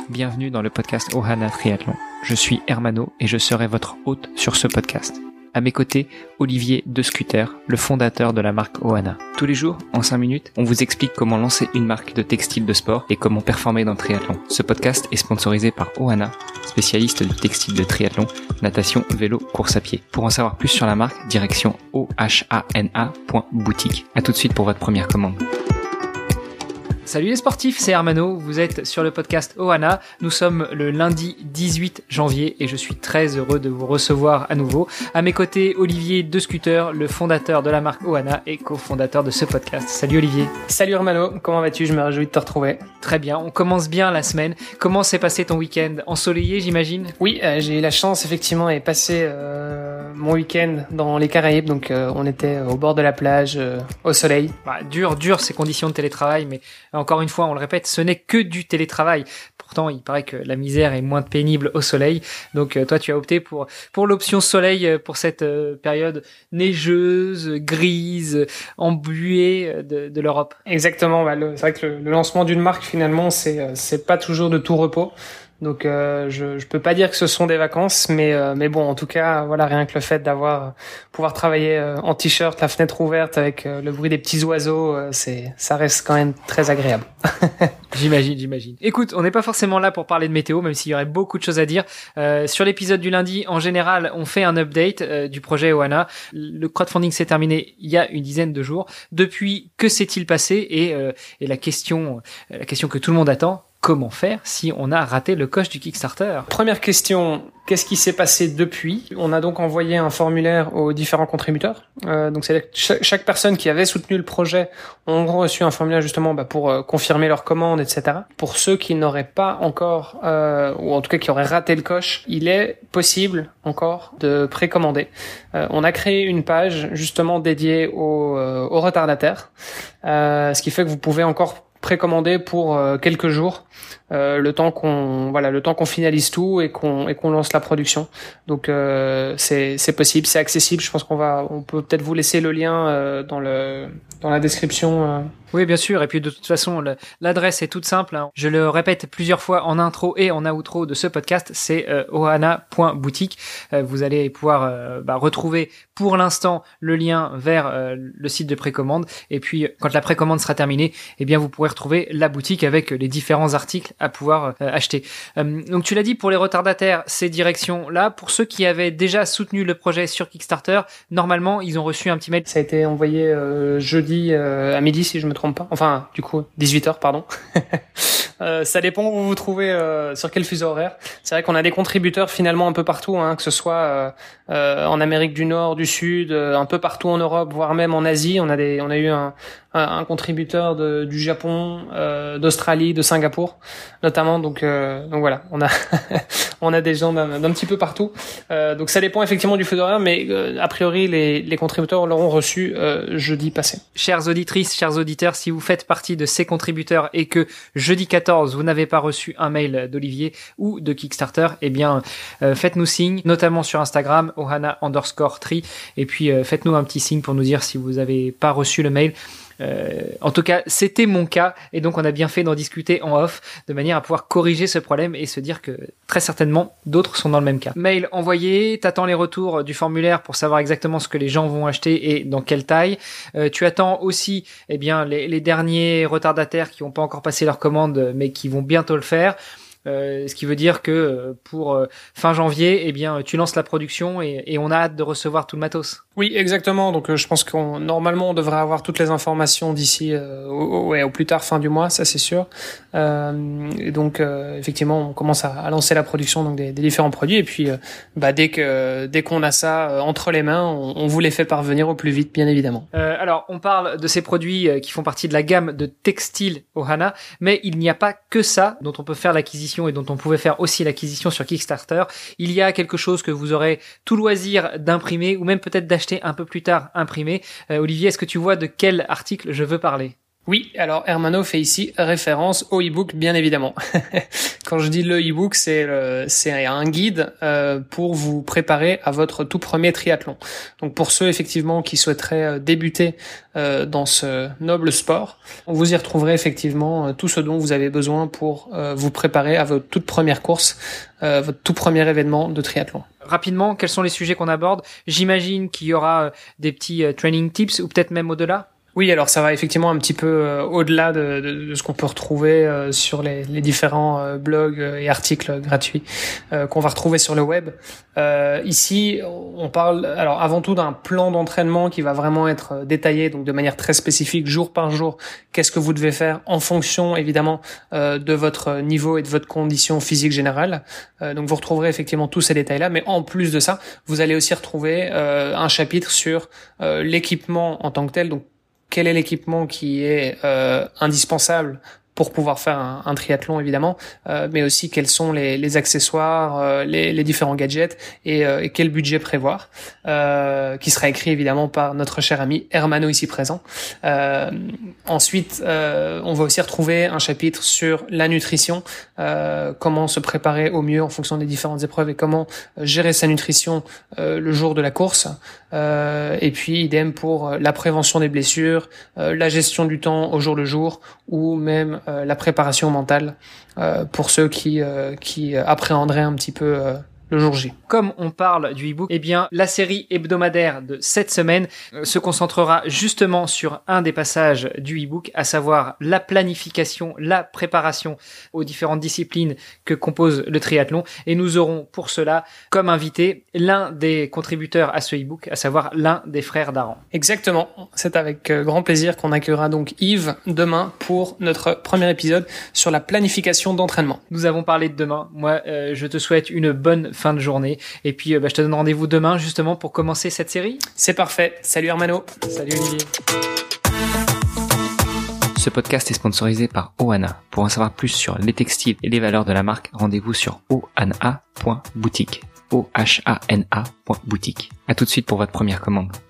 bienvenue dans le podcast Ohana Triathlon. Je suis Hermano et je serai votre hôte sur ce podcast. À mes côtés, Olivier De Scuter, le fondateur de la marque Ohana. Tous les jours, en 5 minutes, on vous explique comment lancer une marque de textile de sport et comment performer dans le triathlon. Ce podcast est sponsorisé par Ohana, spécialiste du textile de triathlon, natation, vélo, course à pied. Pour en savoir plus sur la marque, direction ohana.boutique. À tout de suite pour votre première commande. Salut les sportifs, c'est Hermano, vous êtes sur le podcast Ohana. Nous sommes le lundi 18 janvier et je suis très heureux de vous recevoir à nouveau. À mes côtés, Olivier De Scuter, le fondateur de la marque Ohana et cofondateur de ce podcast. Salut Olivier. Salut Hermano, comment vas-tu? Je me réjouis de te retrouver. Très bien, on commence bien la semaine. Comment s'est passé ton week-end? Ensoleillé, j'imagine? Oui, j'ai eu la chance effectivement et passer mon week-end dans les Caraïbes, donc on était au bord de la plage, au soleil. Dur ces conditions de télétravail, mais encore une fois, on le répète, ce n'est que du télétravail. Pourtant, il paraît que la misère est moins pénible au soleil. Donc, toi, tu as opté pour l'option soleil pour cette période neigeuse, grise, embuée de l'Europe. Exactement. C'est vrai que le lancement d'une marque, finalement, c'est pas toujours de tout repos. Donc je peux pas dire que ce sont des vacances, mais bon, en tout cas, voilà, rien que le fait pouvoir travailler en t-shirt, la fenêtre ouverte avec le bruit des petits oiseaux, ça reste quand même très agréable. J'imagine. Écoute, on n'est pas forcément là pour parler de météo, même s'il y aurait beaucoup de choses à dire. Sur l'épisode du lundi, en général, on fait un update du projet Ohana. Le crowdfunding s'est terminé il y a une dizaine de jours. Depuis, que s'est-il passé? Et la question que tout le monde attend, comment faire si on a raté le coche du Kickstarter? Première question, qu'est-ce qui s'est passé depuis? On a donc envoyé un formulaire aux différents contributeurs. Donc c'est-à-dire que chaque personne qui avait soutenu le projet ont reçu un formulaire justement pour confirmer leur commande, etc. Pour ceux qui n'auraient pas encore, ou en tout cas qui auraient raté le coche, il est possible encore de précommander. On a créé une page justement dédiée aux retardataires, ce qui fait que vous pouvez encore précommander pour quelques jours, le temps qu'on finalise tout et qu'on lance la production. Donc c'est possible, c'est accessible. Je pense on peut peut-être vous laisser le lien dans la description. Oui, bien sûr. Et puis de toute façon, l'adresse est toute simple, hein. Je le répète plusieurs fois en intro et en outro de ce podcast, c'est ohana.boutique. Vous allez pouvoir retrouver pour l'instant le lien vers le site de précommande. Et puis quand la précommande sera terminée, eh bien vous pourrez retrouver la boutique avec les différents articles à pouvoir acheter. Donc tu l'as dit, pour les retardataires, ces directions-là. Pour ceux qui avaient déjà soutenu le projet sur Kickstarter, normalement ils ont reçu un petit mail. Ça a été envoyé jeudi à midi, si je me trompe pas. Enfin, du coup, 18h, pardon. Ça dépend où vous vous trouvez, sur quel fuseau horaire. C'est vrai qu'on a des contributeurs finalement un peu partout, hein, que ce soit en Amérique du Nord, du Sud, un peu partout en Europe, voire même en Asie. On a eu un contributeur du Japon, d'Australie, de Singapour, notamment. Donc voilà, on a des gens d'un petit peu partout. Donc ça dépend effectivement du fuseau horaire, mais a priori les contributeurs l'auront reçu jeudi passé. Chères auditrices, chers auditeurs, si vous faites partie de ces contributeurs et que jeudi 14, vous n'avez pas reçu un mail d'Olivier ou de Kickstarter, eh bien faites-nous signe, notamment sur Instagram, ohana_tri, et puis faites-nous un petit signe pour nous dire si vous n'avez pas reçu le mail. En tout cas, c'était mon cas, et donc on a bien fait d'en discuter en off, de manière à pouvoir corriger ce problème et se dire que très certainement d'autres sont dans le même cas. Mail envoyé, t'attends les retours du formulaire pour savoir exactement ce que les gens vont acheter et dans quelle taille. Tu attends aussi les derniers retardataires qui n'ont pas encore passé leur commande mais qui vont bientôt le faire. Ce qui veut dire que pour fin janvier, tu lances la production et on a hâte de recevoir tout le matos. Oui, exactement. Donc je pense normalement on devrait avoir toutes les informations d'ici au plus tard fin du mois, ça c'est sûr. Et donc effectivement on commence à lancer la production donc des différents produits et puis dès qu'on a ça entre les mains, on vous les fait parvenir au plus vite, bien évidemment. Alors on parle de ces produits qui font partie de la gamme de textile Ohana, mais il n'y a pas que ça dont on peut faire l'acquisition et dont on pouvait faire aussi l'acquisition sur Kickstarter. Il y a quelque chose que vous aurez tout loisir d'imprimer ou même peut-être d'acheter un peu plus tard imprimé. Olivier, est-ce que tu vois de quel article je veux parler? Oui, alors Hermano fait ici référence au e-book, bien évidemment. Quand je dis le e-book, c'est un guide pour vous préparer à votre tout premier triathlon. Donc pour ceux effectivement qui souhaiteraient débuter dans ce noble sport, vous y retrouverez effectivement tout ce dont vous avez besoin pour vous préparer à votre toute première course, votre tout premier événement de triathlon. Rapidement, quels sont les sujets qu'on aborde? J'imagine qu'il y aura des petits training tips ou peut-être même au-delà. Oui, alors ça va effectivement un petit peu au-delà de ce qu'on peut retrouver sur les différents blogs et articles gratuits qu'on va retrouver sur le web. Ici, on parle alors avant tout d'un plan d'entraînement qui va vraiment être détaillé, donc de manière très spécifique, jour par jour. Qu'est-ce que vous devez faire en fonction évidemment de votre niveau et de votre condition physique générale. Donc vous retrouverez effectivement tous ces détails-là, mais en plus de ça, vous allez aussi retrouver un chapitre sur l'équipement en tant que tel. Donc quel est l'équipement qui est indispensable pour pouvoir faire un triathlon évidemment, mais aussi quels sont les accessoires, les différents gadgets et quel budget prévoir, qui sera écrit évidemment par notre cher ami Hermano ici présent. Ensuite, on va aussi retrouver un chapitre sur la nutrition, comment se préparer au mieux en fonction des différentes épreuves et comment gérer sa nutrition le jour de la course. Et puis idem pour la prévention des blessures, la gestion du temps au jour le jour ou même la préparation mentale pour ceux qui appréhenderaient un petit peu le jour J. Comme on parle du e-book, eh bien, la série hebdomadaire de cette semaine se concentrera justement sur un des passages du e-book, à savoir la planification, la préparation aux différentes disciplines que compose le triathlon. Et nous aurons pour cela comme invité l'un des contributeurs à ce e-book, à savoir l'un des frères d'Aran. Exactement. C'est avec grand plaisir qu'on accueillera donc Yves demain pour notre premier épisode sur la planification d'entraînement. Nous avons parlé de demain. Moi, je te souhaite une bonne fin de journée. Et puis, je te donne rendez-vous demain, justement, pour commencer cette série. C'est parfait. Salut Hermano. Salut Olivier. Ce podcast est sponsorisé par Ohana. Pour en savoir plus sur les textiles et les valeurs de la marque, rendez-vous sur ohana.boutique. ohana.boutique. À tout de suite pour votre première commande.